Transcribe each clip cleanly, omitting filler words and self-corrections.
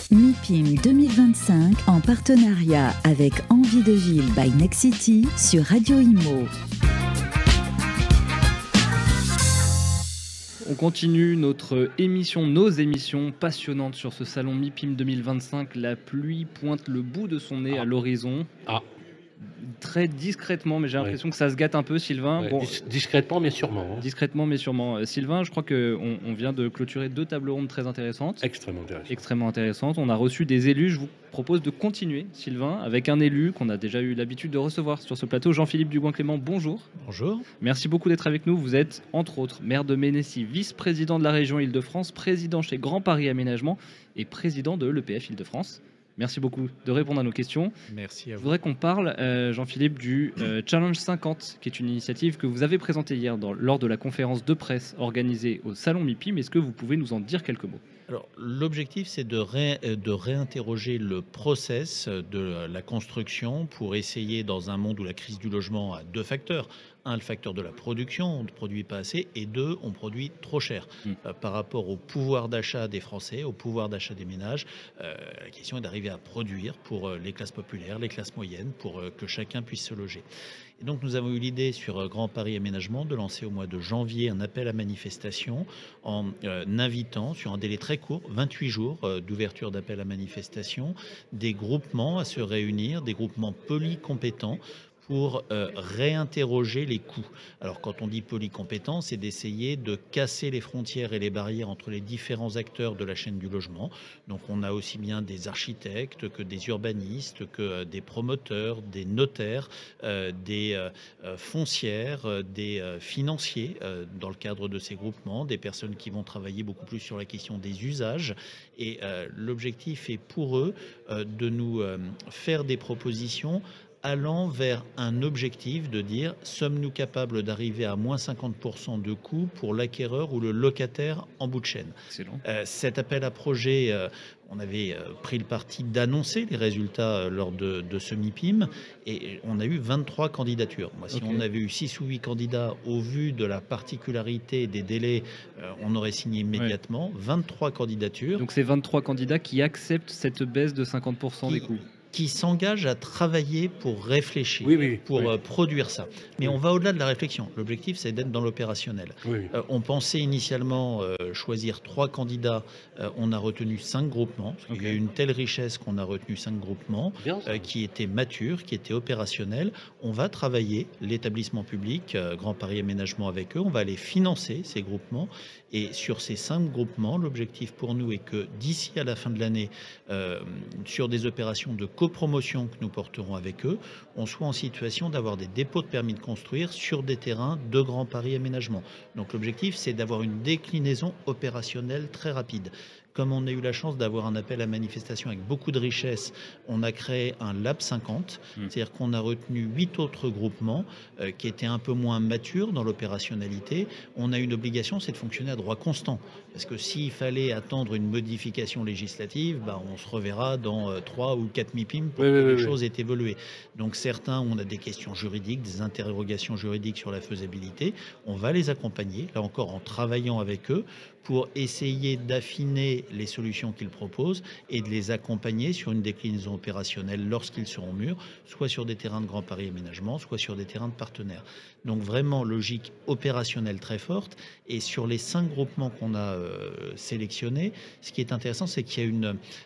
MIPIM 2025 en partenariat avec Envie de Ville by Nexity sur Radio Imo. On continue nos émissions passionnantes sur ce salon MIPIM 2025. La pluie pointe le bout de son nez à l'horizon. Très discrètement, mais j'ai l'impression que ça se gâte un peu, Sylvain. Ouais, discrètement, mais sûrement. Discrètement, mais sûrement. Sylvain, je crois qu'on vient de clôturer 2 tables rondes très intéressantes. Extrêmement intéressantes. On a reçu des élus. Je vous propose de continuer, Sylvain, avec un élu qu'on a déjà eu l'habitude de recevoir sur ce plateau, Jean-Philippe Dugoin-Clément. Bonjour. Bonjour. Merci beaucoup d'être avec nous. Vous êtes, entre autres, maire de Ménécy, vice-président de la région Île-de-France, président chez Grand Paris Aménagement et président de l'EPF Île-de-France. Merci beaucoup de répondre à nos questions. Merci à vous. Je voudrais qu'on parle, Jean-Philippe, du Challenge 50, qui est une initiative que vous avez présentée hier lors de la conférence de presse organisée au Salon MIPIM. Est-ce que vous pouvez nous en dire quelques mots ? Alors, l'objectif, c'est de réinterroger le process de la construction pour essayer, dans un monde où la crise du logement a 2 facteurs. 1, le facteur de la production, on ne produit pas assez, et 2, on produit trop cher par rapport au pouvoir d'achat des Français, au pouvoir d'achat des ménages. La question est d'arriver à produire pour les classes populaires, les classes moyennes, pour que chacun puisse se loger. Et donc nous avons eu l'idée sur Grand Paris Aménagement de lancer au mois de janvier un appel à manifestation en invitant sur un délai très court, 28 jours d'ouverture d'appel à manifestation, des groupements à se réunir, des groupements polycompétents pour réinterroger les coûts. Alors quand on dit polycompétent, c'est d'essayer de casser les frontières et les barrières entre les différents acteurs de la chaîne du logement. Donc on a aussi bien des architectes que des urbanistes, que des promoteurs, des notaires, des foncières, des financiers dans le cadre de ces groupements, des personnes qui vont travailler beaucoup plus sur la question des usages. Et l'objectif est pour eux de nous faire des propositions allant vers un objectif de dire sommes-nous capables d'arriver à moins 50% de coûts pour l'acquéreur ou le locataire en bout de chaîne. Cet appel à projet, on avait pris le parti d'annoncer les résultats lors de ce MIPIM et on a eu 23 candidatures. Si on avait eu 6 ou 8 candidats au vu de la particularité des délais, on aurait signé immédiatement. 23 candidatures. Donc c'est 23 candidats qui acceptent cette baisse de 50% des coûts. Qui s'engagent à travailler pour réfléchir, pour produire ça. Mais on va au-delà de la réflexion. L'objectif, c'est d'être dans l'opérationnel. On pensait initialement choisir 3 candidats. On a retenu 5 groupements. Il y a eu une telle richesse qu'on a retenu 5 groupements qui étaient matures, qui étaient opérationnels. On va travailler l'établissement public, Grand Paris Aménagement avec eux. On va aller financer ces groupements. Et sur ces 5 groupements, l'objectif pour nous est que d'ici à la fin de l'année, sur des opérations de copromotion que nous porterons avec eux, on soit en situation d'avoir des dépôts de permis de construire sur des terrains de Grand Paris Aménagement. Donc l'objectif, c'est d'avoir une déclinaison opérationnelle très rapide. Comme on a eu la chance d'avoir un appel à manifestation avec beaucoup de richesse, on a créé un Lab 50, c'est-à-dire qu'on a retenu 8 autres groupements qui étaient un peu moins matures dans l'opérationnalité. On a une obligation, c'est de fonctionner à droit constant. Parce que s'il fallait attendre une modification législative, on se reverra dans 3 ou 4 MIPIM pour que les choses aient évolué. Donc certains, on a des questions juridiques, des interrogations juridiques sur la faisabilité. On va les accompagner, là encore en travaillant avec eux, pour essayer d'affiner les solutions qu'ils proposent et de les accompagner sur une déclinaison opérationnelle lorsqu'ils seront mûrs, soit sur des terrains de Grand Paris Aménagement, soit sur des terrains de partenaires. Donc vraiment logique opérationnelle très forte. Et sur les 5 groupements qu'on a sélectionnés, ce qui est intéressant, c'est qu'il y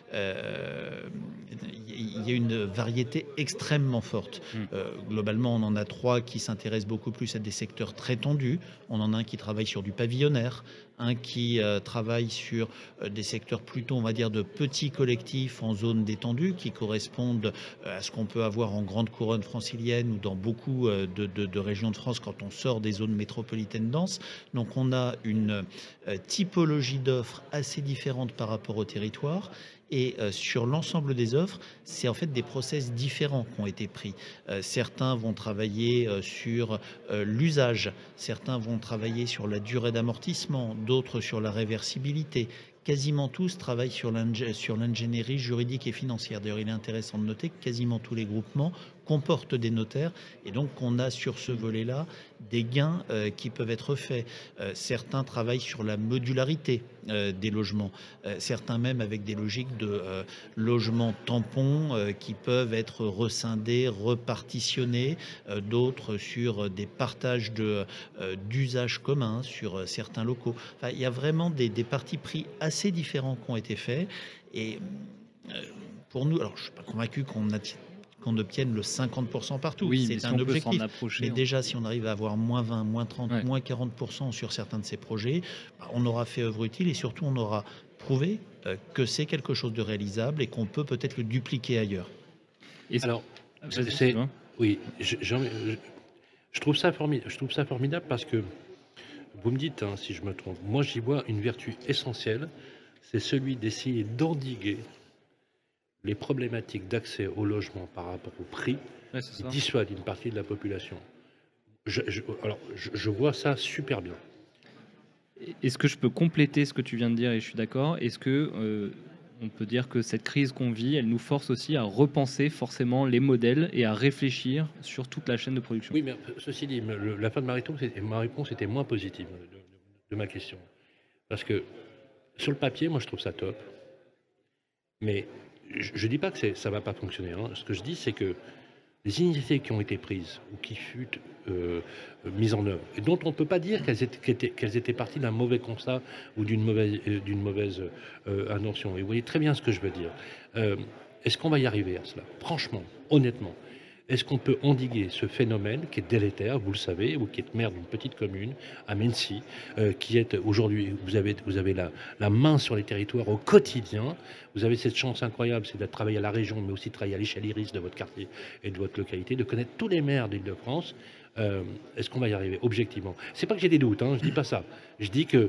a une variété extrêmement forte. Globalement, on en a 3 qui s'intéressent beaucoup plus à des secteurs très tendus. On en a un qui travaille sur du pavillonnaire, un qui travaille sur des secteurs plutôt, on va dire, de petits collectifs en zone détendue qui correspondent à ce qu'on peut avoir en grande couronne francilienne ou dans beaucoup de régions de France quand on sort des zones métropolitaines denses. Donc on a une typologie d'offres assez différente par rapport au territoire. Et sur l'ensemble des offres, c'est en fait des process différents qui ont été pris. Certains vont travailler sur l'usage, certains vont travailler sur la durée d'amortissement, d'autres sur la réversibilité. Quasiment tous travaillent sur l'ingénierie juridique et financière. D'ailleurs, il est intéressant de noter que quasiment tous les groupements comporte des notaires, et donc on a sur ce volet-là des gains qui peuvent être faits. Certains travaillent sur la modularité des logements, certains même avec des logiques de logements tampons qui peuvent être rescindés, repartitionnés, d'autres sur des partages d'usages communs sur certains locaux. Enfin, il y a vraiment des partis pris assez différents qui ont été faits, et pour nous, alors je ne suis pas convaincu qu'on obtienne le 50% partout. Oui, c'est si un on peut objectif. s'en approcher, Mais déjà, si on arrive à avoir moins 20, moins 30, Ouais. moins 40% sur certains de ces projets, on aura fait œuvre utile, et surtout on aura prouvé que c'est quelque chose de réalisable et qu'on peut peut-être le dupliquer ailleurs. Alors, Vas-y, c'est Sylvain. oui, je trouve ça formidable parce que vous me dites si je me trompe. Moi, j'y vois une vertu essentielle, c'est celui d'essayer d'endiguer les problématiques d'accès au logement par rapport au prix Ouais, c'est qui ça. dissuadent une partie de la population. Alors, je vois ça super bien. Est-ce que je peux compléter ce que tu viens de dire, et je suis d'accord? Est-ce que on peut dire que cette crise qu'on vit, elle nous force aussi à repenser forcément les modèles et à réfléchir sur toute la chaîne de production? Oui, mais ceci dit, la fin de ma réponse était moins positive de ma question. Parce que sur le papier, moi, je trouve ça top. Mais je ne dis pas que ça ne va pas fonctionner. Ce que je dis, c'est que les initiatives qui ont été prises ou qui furent mises en œuvre, et dont on ne peut pas dire qu'elles étaient parties d'un mauvais constat ou d'une mauvaise intention. Et vous voyez très bien ce que je veux dire. Est-ce qu'on va y arriver à cela? Franchement, honnêtement, est-ce qu'on peut endiguer ce phénomène qui est délétère, vous le savez, ou qui est maire d'une petite commune, à Mency, qui est aujourd'hui, vous avez la main sur les territoires au quotidien, vous avez cette chance incroyable, c'est de travailler à la région, mais aussi de travailler à l'échelle iris de votre quartier et de votre localité, de connaître tous les maires d'Île-de-France. Est-ce qu'on va y arriver objectivement? C'est pas que j'ai des doutes, je dis pas ça. Je dis que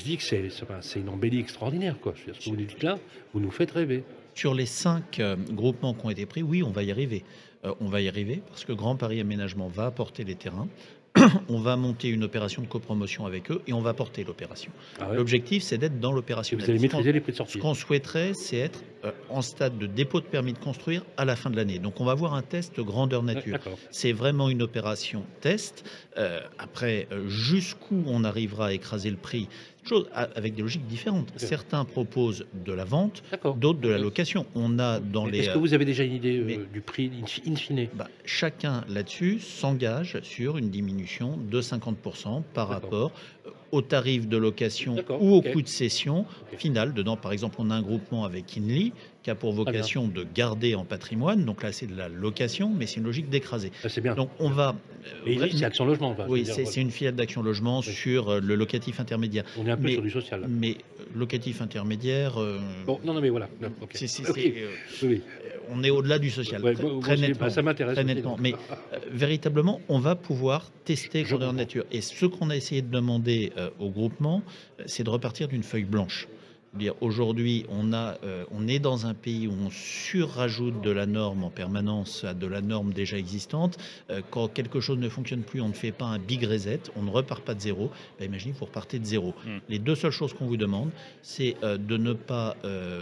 c'est une embellie extraordinaire, quoi. Ce que vous nous dites là, vous nous faites rêver. Sur les 5 groupements qui ont été pris, oui, on va y arriver. On va y arriver parce que Grand Paris Aménagement va apporter les terrains. On va monter une opération de copromotion avec eux et on va porter l'opération. Ah ouais. L'objectif, c'est d'être dans Et l'opérationnel. vous allez maîtriser les prix de Ce sortie. qu'on souhaiterait, c'est être en stade de dépôt de permis de construire à la fin de l'année. Donc on va avoir un test grandeur nature. D'accord. C'est vraiment une opération test. Après, jusqu'où on arrivera à écraser le prix, avec des logiques différentes. Ok. Certains proposent de la vente, D'accord. d'autres de la Ok. location. On a dans Mais les... Est-ce que vous avez déjà une idée mais- du prix in fine? chacun là-dessus s'engage sur une diminution de 50% par D'accord. rapport au tarif de location D'accord, ou au ok. coût de cession Ok. final. Dedans, par exemple, on a un groupement avec Inly qui a pour vocation de garder en patrimoine. Donc là, c'est de la location, mais c'est une logique d'écraser. Ça, c'est bien. Donc on va... Et ici, c'est Action Logement. enfin, je oui, veux dire, c'est une filiale d'Action Logement Oui. sur le locatif intermédiaire. On est un peu mais- sur du social. Là. Mais locatif intermédiaire, Bon, non, mais voilà. Non, ok. c'est- Ok. c'est, Oui. on est au-delà du social, Ouais, très, moi très aussi, nettement. ça m'intéresse. Très aussi, nettement. donc. Mais véritablement, on va pouvoir tester Je grandeur comprends. nature. Et ce qu'on a essayé de demander au groupement, c'est de repartir d'une feuille blanche. Dire aujourd'hui, on est dans un pays où on surrajoute de la norme en permanence à de la norme déjà existante. Quand quelque chose ne fonctionne plus, on ne fait pas un big reset, on ne repart pas de zéro. Imaginez, vous repartez de zéro. Les deux seules choses qu'on vous demande, c'est de ne pas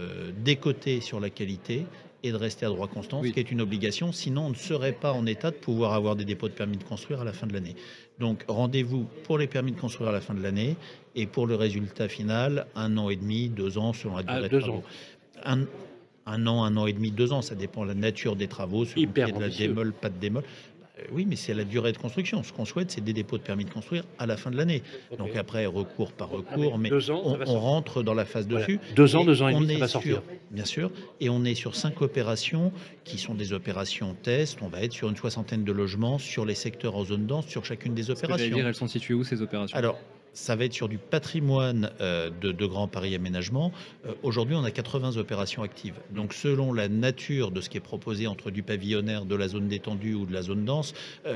décoter sur la qualité et de rester à droit constant, Oui. ce qui est une obligation. Sinon, on ne serait pas en état de pouvoir avoir des dépôts de permis de construire à la fin de l'année. Donc, rendez-vous pour les permis de construire à la fin de l'année et pour le résultat final, 1 an et demi, 2 ans, selon la durée des 2 travaux. ans. Un an et demi, 2 ans, ça dépend de la nature des travaux, selon Hyper qu'il y a de la ambitieux. démol, pas de démol. Oui, mais c'est la durée de construction. Ce qu'on souhaite, c'est des dépôts de permis de construire à la fin de l'année. Ok. Donc après, recours par Ah, recours, mais 2 ans, ça on, va on sortir. rentre dans la phase Voilà. dessus. 2 ans, Et 2 ans et on demi, ça est va sortir. sur- Bien sûr. Et on est sur 5 opérations qui sont des opérations test. On va être sur une 60aine de logements sur les secteurs en zone dense, sur chacune des Ce que j'allais opérations. dire, elles sont situées où ces opérations? Alors, ça va être sur du patrimoine de Grand Paris Aménagement. Aujourd'hui, on a 80 opérations actives. Donc, selon la nature de ce qui est proposé entre du pavillonnaire, de la zone détendue ou de la zone dense,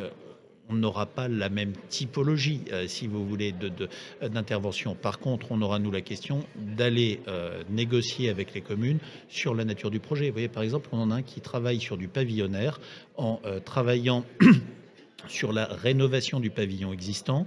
on n'aura pas la même typologie, si vous voulez, d'intervention. Par contre, on aura, nous, la question d'aller négocier avec les communes sur la nature du projet. Vous voyez, par exemple, on en a un qui travaille sur du pavillonnaire en travaillant sur la rénovation du pavillon existant,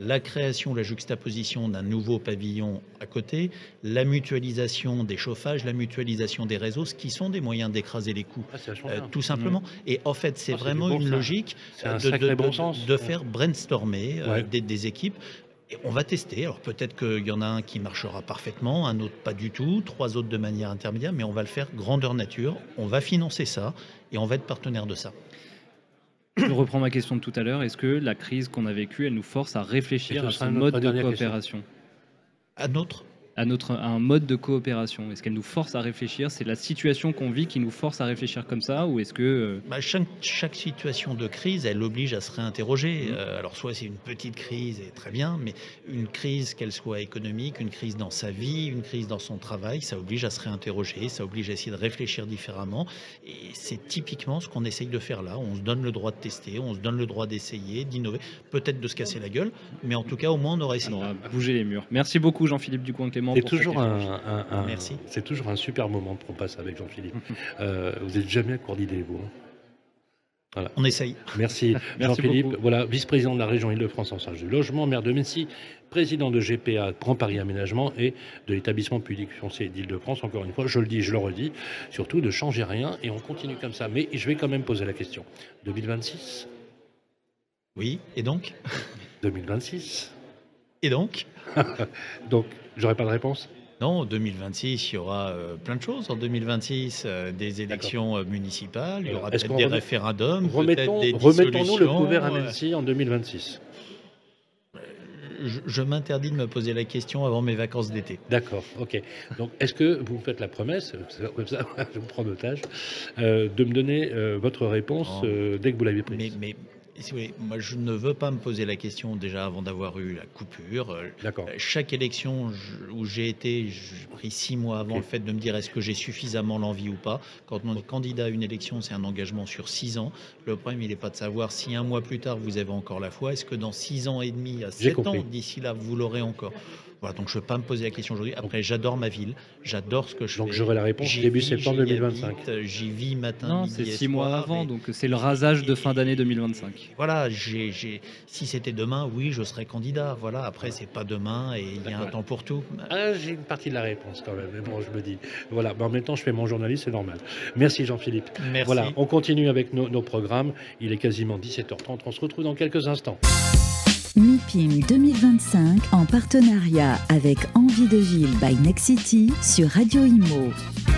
la création, la juxtaposition d'un nouveau pavillon à côté, la mutualisation des chauffages, la mutualisation des réseaux, ce qui sont des moyens d'écraser les coûts, tout simplement. Et en fait, c'est vraiment une logique de faire brainstormer des équipes. Et on va tester. Alors peut-être qu'il y en a un qui marchera parfaitement, un autre pas du tout, 3 autres de manière intermédiaire, mais on va le faire grandeur nature. On va financer ça et on va être partenaire de ça. Je reprends ma question de tout à l'heure. Est-ce que la crise qu'on a vécue, elle nous force à réfléchir à ce mode de coopération ? À un mode de coopération. Est-ce qu'elle nous force à réfléchir ? C'est la situation qu'on vit qui nous force à réfléchir comme ça, ou est-ce que... Chaque situation de crise, elle oblige à se réinterroger. Alors soit c'est une petite crise, et très bien, mais une crise, qu'elle soit économique, une crise dans sa vie, une crise dans son travail, ça oblige à se réinterroger, ça oblige à essayer de réfléchir différemment. Et c'est typiquement ce qu'on essaye de faire là. On se donne le droit de tester, on se donne le droit d'essayer, d'innover, peut-être de se casser la gueule, mais en tout cas, au moins, on aura essayé. On aura bougé les murs. Merci beaucoup, Jean-Philippe Ducoing-Clément. Merci. C'est toujours un super moment qu'on passe avec Jean-Philippe. Vous n'êtes jamais à court d'idées, vous. Voilà. On essaye. Merci Jean-Philippe. Voilà, vice-président de la région Île-de-France en charge du logement, maire de Mennecy, président de GPA Grand Paris Aménagement et de l'établissement public foncier d'Île-de-France. Encore une fois, je le dis, je le redis, surtout ne changez rien et on continue comme ça. Mais je vais quand même poser la question. 2026 ? Oui, et donc 2026 ? Et donc Donc, j'aurai pas de réponse ? Non, 2026, il y aura plein de choses. En 2026, des élections municipales, il y aura peut-être des référendums, peut-être des dissolutions. Remettons-nous le couvert à Mennecy en 2026. Je m'interdis de me poser la question avant mes vacances d'été. D'accord, ok. Donc, est-ce que vous me faites la promesse, comme ça, je vous prends d'otage, de me donner votre réponse dès que vous l'avez prise ? Mais si vous voulez, moi, je ne veux pas me poser la question déjà avant d'avoir eu la coupure. D'accord. Chaque élection où j'ai été, j'ai pris 6 mois avant le fait de me dire est-ce que j'ai suffisamment l'envie ou pas. Quand on est candidat à une élection, c'est un engagement sur 6 ans. Le problème, il n'est pas de savoir si un mois plus tard, vous avez encore la foi. Est-ce que dans 6 ans et demi, à 7 ans, d'ici là, vous l'aurez encore ? Voilà, donc je ne veux pas me poser la question aujourd'hui. Après, j'adore ma ville, j'adore ce que je fais. Donc j'aurai la réponse début septembre 2025. J'y vis matin, non, midi et soir. C'est 6 mois avant, donc c'est le rasage de fin d'année 2025. Voilà, si c'était demain, oui, je serais candidat. Voilà, après, c'est pas demain et il y a un temps pour tout. J'ai une partie de la réponse quand même, mais bon, je me dis. Voilà, mais en même temps, je fais mon journaliste, c'est normal. Merci Jean-Philippe. Merci. Voilà, on continue avec nos programmes. Il est quasiment 17h30. On se retrouve dans quelques instants. MIPIM 2025 en partenariat avec Envie de Ville by Nexity sur Radio Imo.